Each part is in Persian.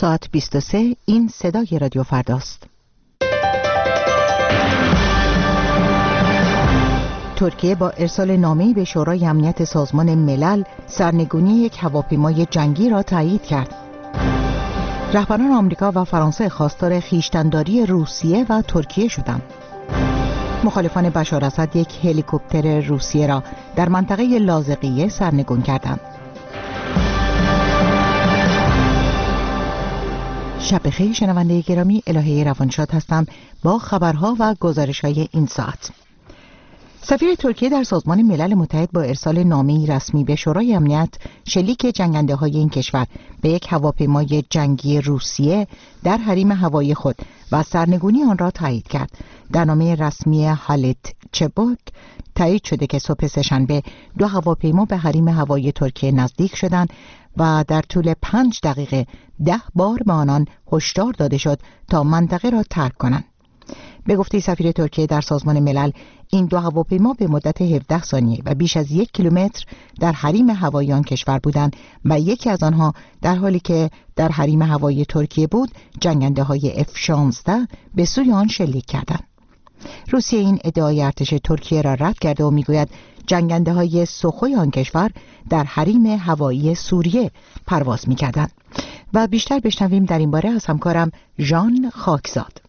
ساعت 23 این صدای رادیو فرداست. ترکیه با ارسال نامه‌ای به شورای امنیت سازمان ملل سرنگونی یک هواپیمای جنگی را تایید کرد. رهبران آمریکا و فرانسه خواستار خویشتن‌داری روسیه و ترکیه شدند. مخالفان بشار اسد یک هلیکوپتر روسیه را در منطقه لاذقیه سرنگون کردند. شب بخیر شنونده گرامی، الهه روانشاد هستم با خبرها و گزارش‌های این ساعت. سفیر ترکیه در سازمان ملل متحد با ارسال نامه‌ای رسمی به شورای امنیت شلیک جنگنده‌های این کشور به یک هواپیمای جنگی روسیه در حریم هوایی خود و سرنگونی آن را تایید کرد. در نامه رسمی هالت چبوک تایید شده که صبح سه‌شنبه 2 هواپیما به حریم هوایی ترکیه نزدیک شدند و در طول 5 دقیقه 10 بار به آنان هشدار داده شد تا منطقه را ترک کنند. به گفته سفیر ترکیه در سازمان ملل، این 2 هواپیما به مدت 17 ثانیه و بیش از 1 کیلومتر در حریم هوایی آن کشور بودند و یکی از آنها در حالی که در حریم هوایی ترکیه بود، جنگنده‌های F-16 به سوی آن شلیک کردند. روسیه این ادعای ارتش ترکیه را رد کرده و میگوید جنگنده‌های سوخوی آن کشور در حریم هوایی سوریه پرواز می‌کردند. و بیشتر بشنویم در این باره از همکارم ژان خاکزاد.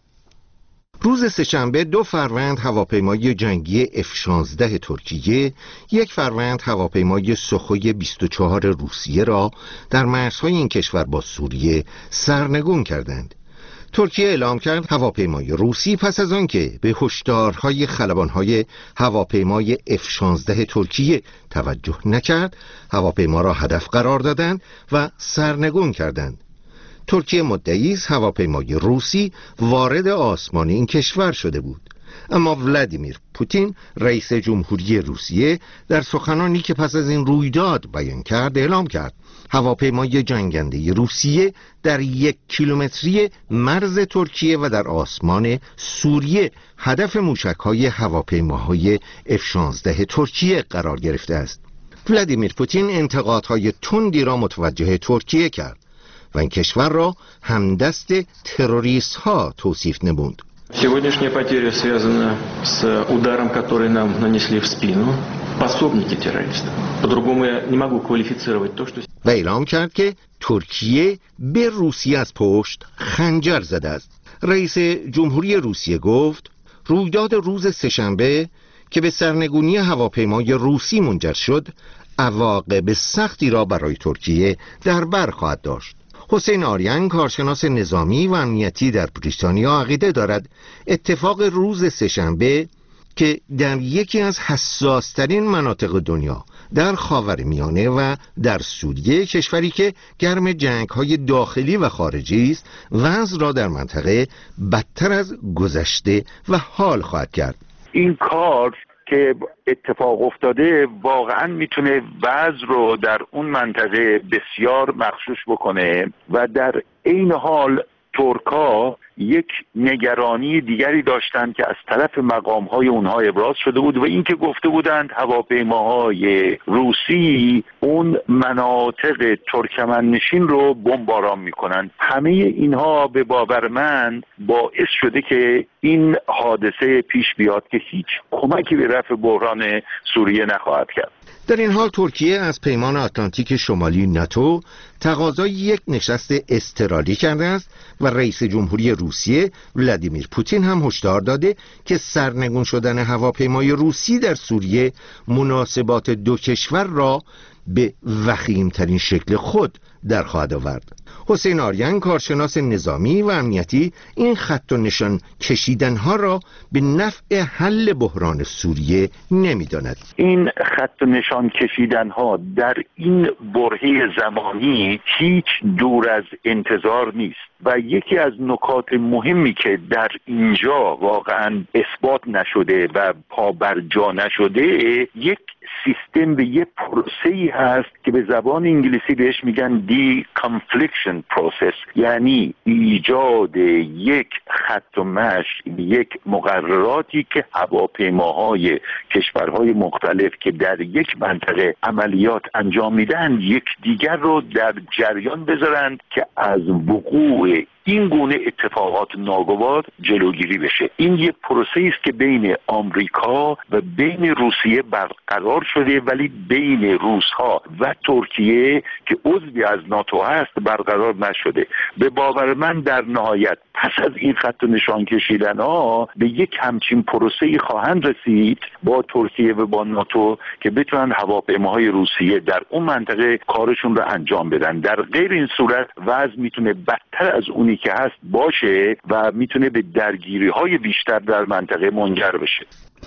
روز سه‌شنبه 2 فروند هواپیمای جنگی F-16 ترکیه، 1 فروند هواپیمای سوخوی 24 روسیه را در مرزهای این کشور با سوریه سرنگون کردند. ترکیه اعلام کرد هواپیمای روسی پس از آنکه به هشدارهای خلبانهای هواپیمای F-16 ترکیه توجه نکرد، هواپیما را هدف قرار دادند و سرنگون کردند. ترکیه مدعی است هواپیمای روسی وارد آسمان این کشور شده بود، اما ولادیمیر پوتین رئیس جمهوری روسیه در سخنانی که پس از این رویداد بیان کرد اعلام کرد هواپیمای جنگنده روسیه در 1 کیلومتری مرز ترکیه و در آسمان سوریه هدف موشک‌های هواپیماهای F-16 ترکیه قرار گرفته است. ولادیمیر پوتین انتقادهای تندی را متوجه ترکیه کرد و این کشور را همدست تروریست ها توصیف نمود. Сегодняшняя потеря связана с ударом, который нам нанесли в спину. Пособники террористов. По-другому я не могу квалифицировать то, что... و اعلام کرد که ترکیه به روسیه از پشت خنجر زده است. رئیس جمهوری روسیه گفت رویداد روز سه‌شنبه که به سرنگونی هواپیمای روسی منجر شد، عواقب سختی را برای ترکیه در بر خواهد داشت. حسین آریان، کارشناس نظامی و امنیتی در بریتانیا، عقیده دارد اتفاق روز سه‌شنبه که در یکی از حساس‌ترین مناطق دنیا در خاورمیانه و در سوریه، کشوری که گرم جنگ‌های داخلی و خارجی است، وضع را در منطقه بدتر از گذشته و حال خواهد کرد. این کار که اتفاق افتاده واقعا میتونه وضع رو در اون منطقه بسیار مغشوش بکنه و در این حال ترکا یک نگرانی دیگری داشتند که از طرف مقام‌های اونها ابراز شده بود و اینکه گفته بودند هواپیماهای روسی اون مناطق ترکمنشین رو بمباران میکنند. همه اینها به باور من باعث شده که این حادثه پیش بیاد که هیچ کمکی به رفع بحران سوریه نخواهد کرد. در این حال ترکیه از پیمان آتلانتیک شمالی ناتو تقاضای یک نشست اضطراری کرده است و رئیس جمهوری روسیه ولادیمیر پوتین هم هشدار داده که سرنگون شدن هواپیمای روسی در سوریه مناسبات 2 کشور را به وخیمترین شکل خود در خواهد آورد. حسین آریان، کارشناس نظامی و امنیتی، این خط و نشان کشیدنها را به نفع حل بحران سوریه نمی‌داند. این خط و نشان کشیدنها در این برهه زمانی هیچ دور از انتظار نیست و یکی از نکات مهمی که در اینجا واقعا اثبات نشده و پا بر جا نشده، یک سیستم به یک پروسه‌ای هست که به زبان انگلیسی بهش میگن دی کانفلیکشن پروسس، یعنی ایجاد یک خط و مشی، یک مقرراتی که هواپیماهای کشورهای مختلف که در یک منطقه عملیات انجام میدن یکدیگر رو در جریان بذارند که از وقوع این گونه اتفاقات ناگوار جلوگیری بشه. این یک پروسه‌ای است که بین آمریکا و بین روسیه برقرار شده، ولی بین روس‌ها و ترکیه که عضوی از ناتو هست برقرار نشده. به باور من در نهایت پس از این خط و نشان کشیدن ها به یک همچین پروسه‌ای خواهند رسید با ترکیه و با ناتو که بتونن هواپیماهای روسیه در اون منطقه کارشون رو انجام بدن. در غیر این صورت وضع میتونه بدتر از اونی که هست باشه و میتونه به درگیری‌های بیشتر در منطقه منجر بشه.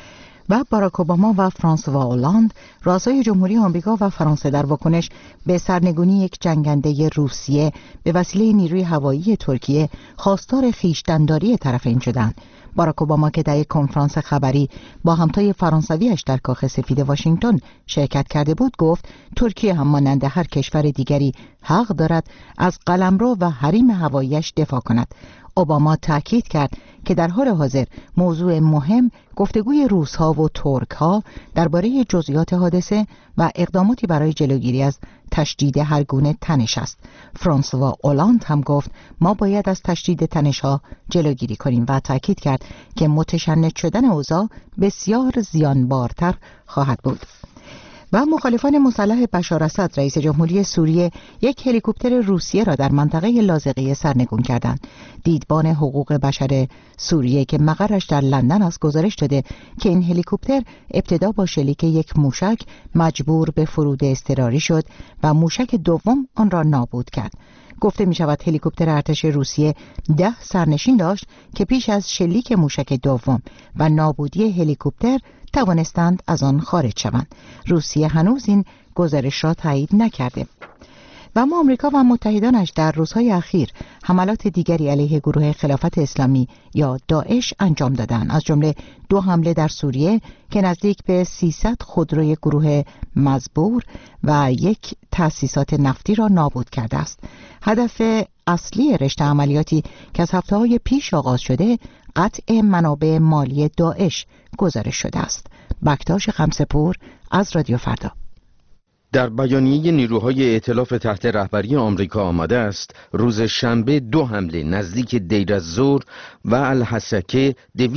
و باراک اوباما و فرانسوا هولند رؤسای جمهوری آمریکا و فرانسه در واکنش به سرنگونی یک جنگنده روسیه به وسیله نیروی هوایی ترکیه خواستار خویشتن‌داری طرفین شدند. باراک اوباما که در یک کنفرانس خبری با همتای فرانسویش در کاخ سفید واشنگتن شرکت کرده بود گفت ترکیه هم مانند هر کشور دیگری حق دارد از قلمرو و حریم هواییش دفاع کند. اوباما تاکید کرد که در حال حاضر موضوع مهم گفتگوی روس‌ها و ترک‌ها درباره جزئیات حادثه و اقداماتی برای جلوگیری از تشدید هر گونه تنش است. فرانسوا هولند هم گفت ما باید از تشدید تنش‌ها جلوگیری کنیم و تاکید کرد که متشنج شدن اوضاع بسیار زیانبارتر خواهد بود. و مخالفان مسلح بشار اسد رئیس جمهوری سوریه یک هلیکوپتر روسیه را در منطقه لاذقیه سرنگون کردند. دیدبان حقوق بشر سوریه که مقرش در لندن است گزارش داده که این هلیکوپتر ابتدا با شلیک یک موشک مجبور به فرود اضطراری شد و موشک دوم آن را نابود کرد. گفته می شود هلیکوپتر ارتش روسیه 10 سرنشین داشت که پیش از شلیک موشک دوم و نابودی هلیکوپتر توانستند از آن خارج شوند. روسیه هنوز این گزارش را تایید نکرده. و اما آمریکا و متحدانش در روزهای اخیر حملات دیگری علیه گروه خلافت اسلامی یا داعش انجام دادند، از جمله 2 حمله در سوریه که نزدیک به 300 خودروی گروه مزبور و یک تأسیسات نفتی را نابود کرده است. هدف اصلی رشته عملیاتی که از هفته‌های پیش آغاز شده قطع منابع مالی داعش گزارش شده است. بکتاش خمسه‌پور از رادیو فردا. در بیانیه نیروهای ائتلاف تحت رهبری آمریکا آمده است روز شنبه 2 حمله نزدیک دیر الزور و الحسکه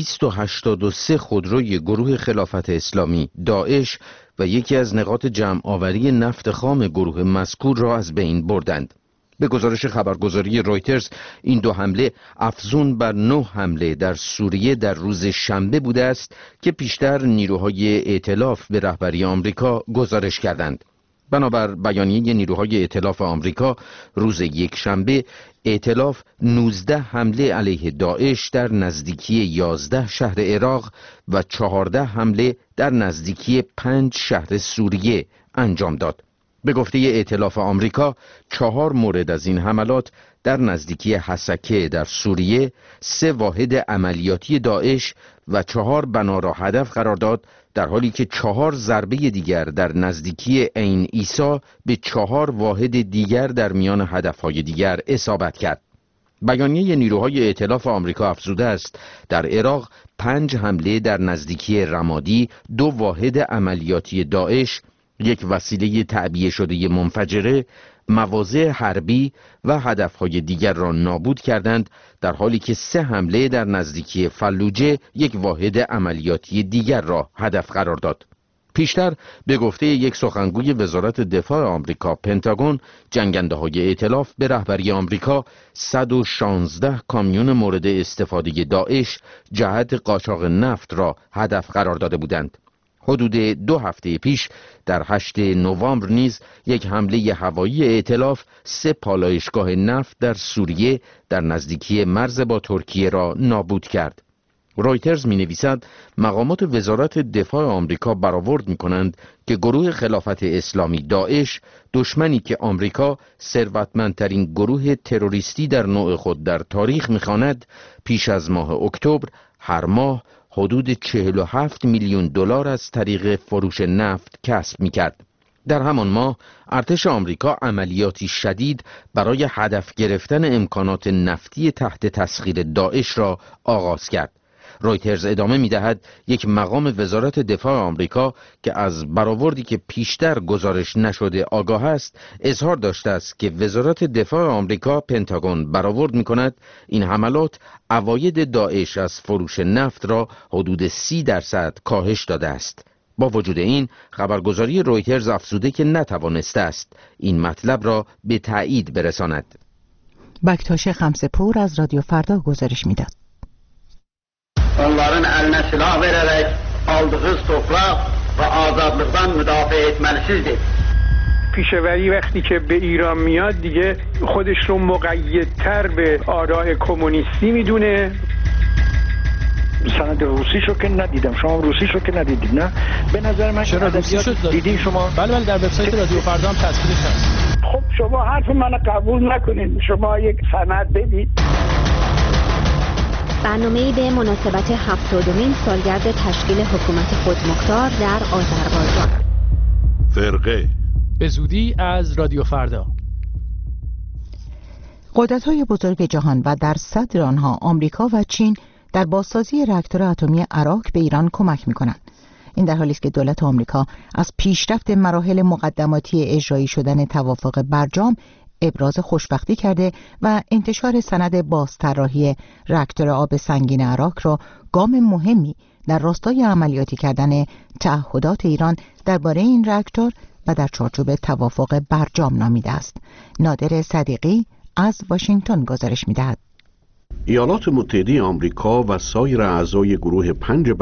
283 خودروی گروه خلافت اسلامی داعش و یکی از نقاط جمع آوری نفت خام گروه مذکور را از بین بردند. به گزارش خبرگزاری رویترز این 2 حمله افزون بر 9 حمله در سوریه در روز شنبه بوده است که پیشتر نیروهای ائتلاف به رهبری آمریکا گزارش کردند. بنابر بیانیه نیروهای ائتلاف آمریکا روز یکشنبه ائتلاف 19 حمله علیه داعش در نزدیکی 11 شهر عراق و 14 حمله در نزدیکی 5 شهر سوریه انجام داد. به گفته ائتلاف آمریکا 4 مورد از این حملات در نزدیکی حسکه در سوریه، 3 واحد عملیاتی داعش و 4 بنا را هدف قرار داد، در حالی که 4 ضربه دیگر در نزدیکی عین عیسی به 4 واحد دیگر در میان هدفهای دیگر اصابت کرد. بیانیه نیروهای ائتلاف آمریکا افزوده است در عراق 5 حمله در نزدیکی رمادی، 2 واحد عملیاتی داعش، 1 وسیله تعبیه شده منفجره، مواضع حربی و هدفهای دیگر را نابود کردند، در حالی که 3 حمله در نزدیکی فلوجه 1 واحد عملیاتی دیگر را هدف قرار داد. پیشتر به گفته یک سخنگوی وزارت دفاع آمریکا پنتاگون، جنگنده‌های ائتلاف به رهبری آمریکا 116 کامیون مورد استفاده داعش جهت قاچاق نفت را هدف قرار داده بودند. حدود 2 هفته پیش در 8 نوامبر نیز 1 حمله هوایی ائتلاف 3 پالایشگاه نفت در سوریه در نزدیکی مرز با ترکیه را نابود کرد. رویترز می‌نویسد مقامات وزارت دفاع آمریکا برآورد می‌کنند که گروه خلافت اسلامی داعش، دشمنی که آمریکا ثروتمندترین گروه تروریستی در نوع خود در تاریخ می‌خواند، پیش از ماه اکتبر هر ماه حدود 47 میلیون دلار از طریق فروش نفت کسب می‌کرد. در همان ماه ارتش آمریکا عملیاتی شدید برای هدف گرفتن امکانات نفتی تحت تسخیر داعش را آغاز کرد. رویترز ادامه می‌دهد یک مقام وزارت دفاع آمریکا که از برآوردی که پیشتر گزارش نشده آگاه است، اظهار داشته است که وزارت دفاع آمریکا پنتاگون برآورد می‌کند این حملات عواید داعش از فروش نفت را حدود 30% کاهش داده است. با وجود این، خبرگزاری رویترز افزوده که نتوانسته است این مطلب را به تایید برساند. بکتاش خمسه‌پور از رادیو فردا گزارش می‌داد. onların eline silah vererek aldığı toprak ve azadlıktan müdafaa etmelisizdir. پیشوری وقتی که به ایران میاد دیگه خودش رو مقیدتر به آراء کمونیستی میدونه. سند روسیشو که ندیدم، شما روسیشو که ندیدید نه؟ به نظر من چرا روسیشو دیدین شما؟ بله در وبسایت رادیو فردا هم تصویرش هست. خب شما حرف منو قبول نکنید، شما یک سند بدید. برنامه‌ای به مناسبت 70مین سالگرد تشکیل حکومت خودمختار در آذربایجان. فرقه به زودی از رادیو فردا. قدرت‌های بزرگ جهان و در صدر آنها آمریکا و چین در بازسازی راکتور اتمی عراق به ایران کمک می‌کنند. این در حالی است که دولت آمریکا از پیشرفت مراحل مقدماتی اجرایی شدن توافق برجام ابراز خوشبختی کرده و انتشار سند بازطراحی راکتور آب سنگین عراق را گام مهمی در راستای عملیاتی کردن تعهدات ایران درباره این راکتور و در چارچوب توافق برجام نامیده است. نادر صدیقی از واشنگتن گزارش می‌دهد. ایالات متحده آمریکا و سایر اعضای گروه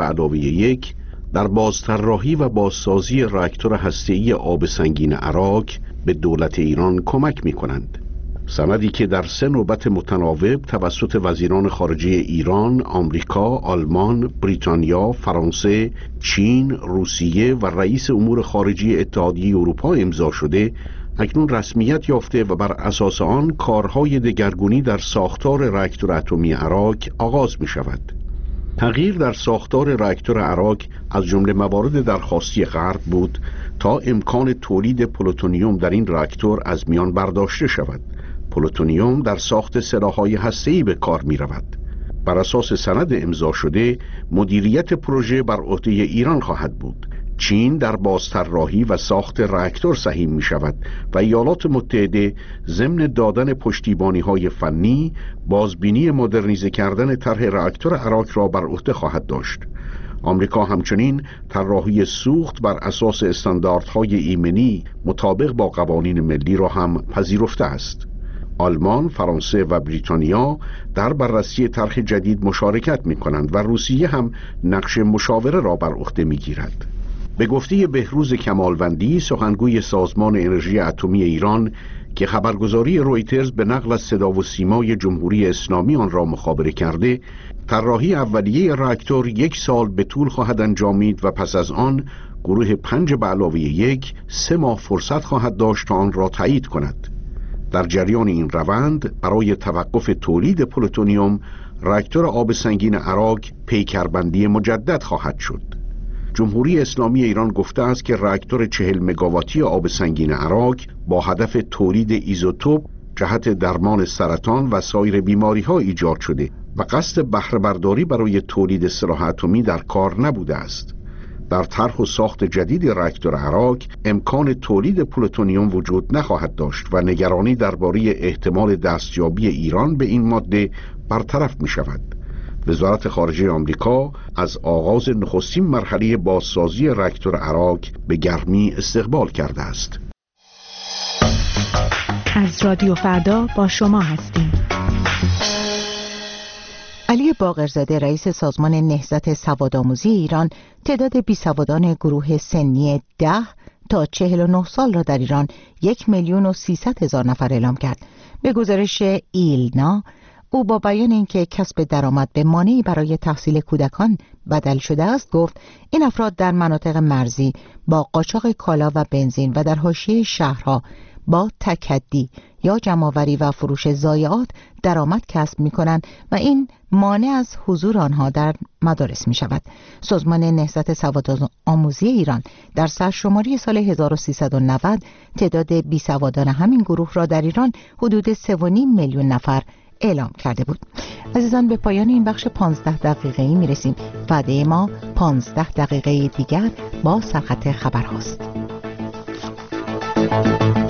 5+1 در بازطراحی و بازسازی راکتور هسته‌ای آب سنگین عراق به دولت ایران کمک می‌کنند. سندی که در 3 نوبت متناوب توسط وزیران خارجه ایران، آمریکا، آلمان، بریتانیا، فرانسه، چین، روسیه و رئیس امور خارجه اتحادیه اروپا امضا شده، اکنون رسمیت یافته و بر اساس آن کارهای دگرگونی در ساختار راکتور اتمی عراق آغاز می‌شود. تغییر در ساختار راکتور عراق از جمله موارد درخواستی غرب بود تا امکان تولید پلوتونیوم در این راکتور از میان برداشته شود. پلوتونیوم در ساخت سلاح‌های هسته‌ای به کار می‌رود. بر اساس سند امضا شده، مدیریت پروژه بر عهده ایران خواهد بود. چین در بازطراحی و ساخت راکتور سهیم می شود و ایالات متحده ضمن دادن پشتیبانی‌های فنی، بازبینی مدرنیزه کردن طرح راکتور عراق را بر عهده خواهد داشت. آمریکا همچنین طراحی سوخت بر اساس استانداردهای ایمنی مطابق با قوانین ملی را هم پذیرفته است. آلمان، فرانسه و بریتانیا در بررسی طرح جدید مشارکت می کنند و روسیه هم نقش مشاوره را بر عهده می گیرد. به گفته بهروز کمالوندی، سخنگوی سازمان انرژی اتمی ایران که خبرگزاری رویترز به نقل از صدا و سیمای جمهوری اسلامی آن را مخابره کرده، طراحی اولیه راکتور 1 سال به طول خواهد انجامید و پس از آن گروه 5+1 3 ماه فرصت خواهد داشت تا آن را تایید کند. در جریان این روند برای توقف تولید پلوتونیوم، راکتور آب سنگین عراق پیکربندی مجدد خواهد شد. جمهوری اسلامی ایران گفته است که راکتور 40 مگاواتی آب سنگین عراق با هدف تولید ایزوتوپ جهت درمان سرطان و سایر بیماری‌ها ایجاد شده و قصد بهره برداری برای تولید سلاح اتمی در کار نبوده است. در طرح و ساخت جدید راکتور عراق امکان تولید پلوتونیوم وجود نخواهد داشت و نگرانی درباره احتمال دستیابی ایران به این ماده برطرف می شود. وزارت خارجه آمریکا از آغاز نخستین مرحله بازسازی راکتور عراق به گرمی استقبال کرده است. از رادیو فردا با شما هستیم. علی باقرزاده رئیس سازمان نهضت سوادآموزی ایران تعداد بیسوادان گروه سنی 10 تا 49 سال را در ایران 1,300,000 نفر اعلام کرد. به گزارش ایلنا، او با بیان اینکه کسب درآمد به مانعی برای تحصیل کودکان بدل شده است گفت این افراد در مناطق مرزی با قاچاق کالا و بنزین و در حاشیه شهرها با تکدی یا جمع‌آوری و فروش ضایعات درآمد کسب می‌کنند و این مانع از حضور آنها در مدارس می‌شود. سازمان نهضت سوادآموزی ایران در سرشماری سال 1390 تعداد بیسوادان همین گروه را در ایران حدود 3.5 میلیون نفر اعلام کرده بود. عزیزان، به پایان این بخش 15 دقیقه‌ای می‌رسیم. وعده ما 15 دقیقه دیگر با سرخط خبر هاست.